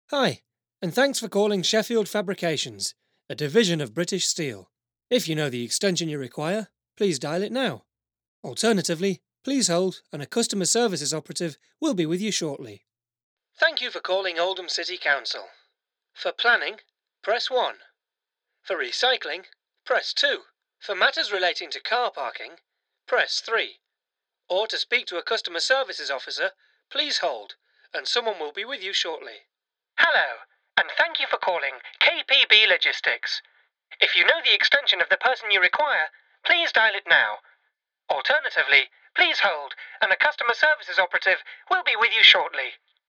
Hi, and thanks for calling Sheffield Fabrications, a division of British Steel. If you know the extension you require, please dial it now. Alternatively, please hold and a customer services operative will be with you shortly. Thank you for calling Oldham City Council. For planning, press 1. For recycling, press 2. For matters relating to car parking, press 3. Or to speak to a customer services officer, please hold, and someone will be with you shortly. Hello, and thank you for calling KPB Logistics. If you know the extension of the person you require, please dial it now. Alternatively, please hold, and a customer services operative will be with you shortly.